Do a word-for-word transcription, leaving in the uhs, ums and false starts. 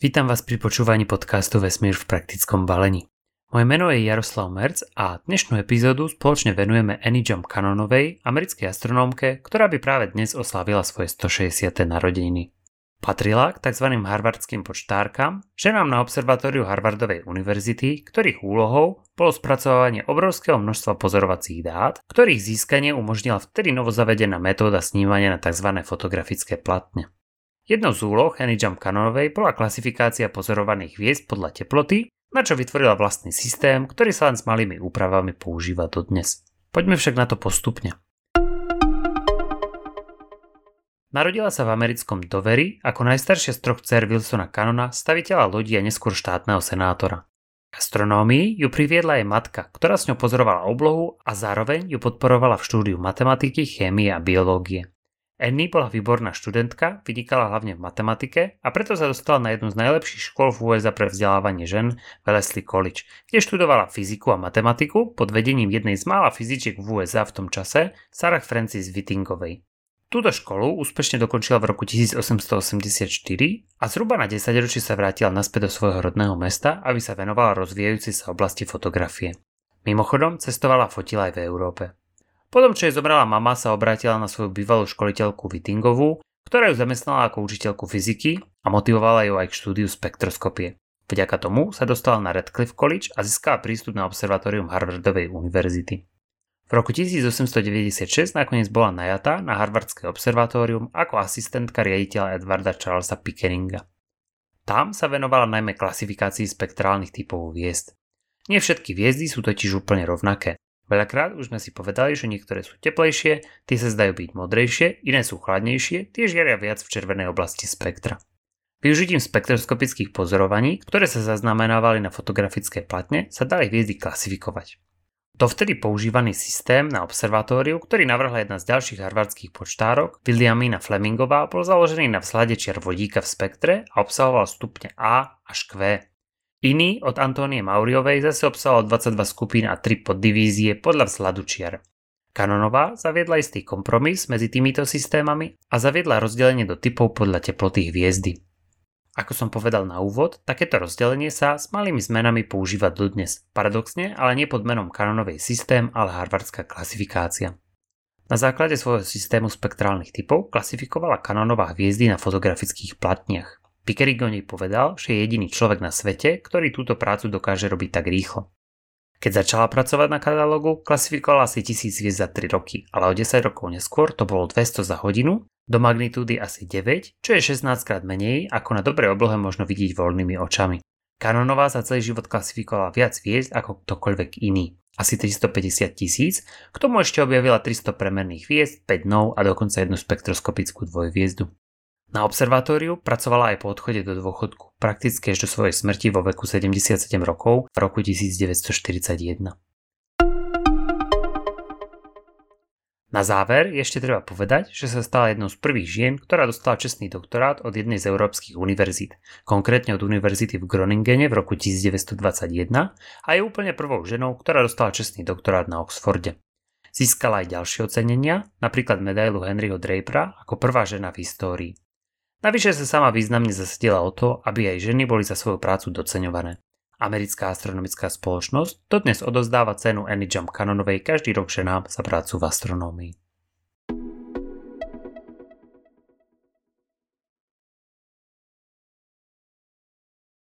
Vítam vás pri počúvaní podcastu Vesmír v praktickom balení. Moje meno je Jaroslav Merc a dnešnú epizódu spoločne venujeme Annie Jump Cannonovej, americkej astronómke, ktorá by práve dnes oslávila svoje stošesťdesiate narodeniny. Patrila k tzv. Harvardským počtárkam, ženám na observatóriu Harvardovej univerzity, ktorých úlohou bolo spracovanie obrovského množstva pozorovacích dát, ktorých získanie umožnila vtedy novozavedená metóda snímania na tzv. Fotografické platne. Jednou z úloh Annie Jump Cannonovej bola klasifikácia pozorovaných hviezd podľa teploty, na čo vytvorila vlastný systém, ktorý sa len s malými úpravami používa dodnes. Poďme však na to postupne. Narodila sa v americkom Doveri ako najstaršia z troch dcér Wilsona Cannona, staviteľa lodí a neskôr štátneho senátora. K astronómii ju priviedla jej matka, ktorá s ňou pozorovala oblohu a zároveň ju podporovala v štúdiu matematiky, chémie a biológie. Annie bola výborná študentka, vynikala hlavne v matematike a preto sa dostala na jednu z najlepších škôl v ú es á pre vzdelávanie žen, Wellesley College, kde študovala fyziku a matematiku pod vedením jednej z mála fyzičiek v ú es á v tom čase, Sarah Frances Whittingovej. Túto školu úspešne dokončila v roku tisícosemstoosemdesiatštyri a zhruba na desaťročie sa vrátila naspäť do svojho rodného mesta, aby sa venovala rozvíjajúcej sa oblasti fotografie. Mimochodom cestovala a fotila aj v Európe. Potom, čo jej zomrela mama, sa obrátila na svoju bývalú školiteľku Whittingovú, ktorá ju zamestnala ako učiteľku fyziky a motivovala ju aj k štúdiu spektroskopie. Vďaka tomu sa dostala na Radcliffe College a získala prístup na observatórium Harvardovej univerzity. V roku tisícosemstodeväťdesiatšesť nakoniec bola najatá na Harvardské observatórium ako asistentka riaditeľa Edwarda Charlesa Pickeringa. Tam sa venovala najmä klasifikácii spektrálnych typov hviezd. Nie všetky hviezdy sú totiž úplne rovnaké. Veľakrát už sme si povedali, že niektoré sú teplejšie, tie sa zdajú byť modrejšie, iné sú chladnejšie, tie žiaria viac v červenej oblasti spektra. Využitím spektroskopických pozorovaní, ktoré sa zaznamenávali na fotografické platne, sa dali hviezdy klasifikovať. Dovtedy používaný systém na observatóriu, ktorý navrhla jedna z ďalších harvardských počtárok, Williamina Flemingová, bol založený na vzhľade čiar vodíka v spektre a obsahoval stupne A až Q. Iný od Antónie Mauriovej zase obsahoval dvadsaťdva skupín a tri poddivízie podľa vzhľadu čiar. Cannonová zaviedla istý kompromis medzi týmito systémami a zaviedla rozdelenie do typov podľa teploty hviezdy. Ako som povedal na úvod, takéto rozdelenie sa s malými zmenami používa dodnes, paradoxne, ale nie pod menom Cannonovej systém, ale harvardská klasifikácia. Na základe svojho systému spektrálnych typov klasifikovala Cannonová hviezdy na fotografických platniach. Pickering o nej povedal, že je jediný človek na svete, ktorý túto prácu dokáže robiť tak rýchlo. Keď začala pracovať na katalógu, klasifikovala asi tisíc hviezd za tri roky, ale o desať rokov neskôr to bolo dvesto za hodinu, do magnitúdy asi deväť, čo je šestnásťkrát menej, ako na dobrej oblohe možno vidieť voľnými očami. Cannonová za celý život klasifikovala viac hviezd ako ktokoľvek iný, asi tristopäťdesiat tisíc, k tomu ešte objavila tristo premenných hviezd, päť nov a dokonca jednu spektroskopickú dvojhviezdu. Na observatóriu pracovala aj po odchode do dôchodku, prakticky až do svojej smrti vo veku sedemdesiatsedem rokov v roku devätnásťstoštyridsaťjeden. Na záver ešte treba povedať, že sa stala jednou z prvých žien, ktorá dostala čestný doktorát od jednej z európskych univerzít, konkrétne od univerzity v Groningene v roku devätnásťstodvadsaťjeden a je úplne prvou ženou, ktorá dostala čestný doktorát na Oxforde. Získala aj ďalšie ocenenia, napríklad medailu Henryho Drapera ako prvá žena v histórii. Navyše sa sama významne zasadila o to, aby aj ženy boli za svoju prácu doceňované. Americká astronomická spoločnosť dodnes odovzdáva cenu Annie Jump Cannonovej každý rok ženám za prácu v astronómii.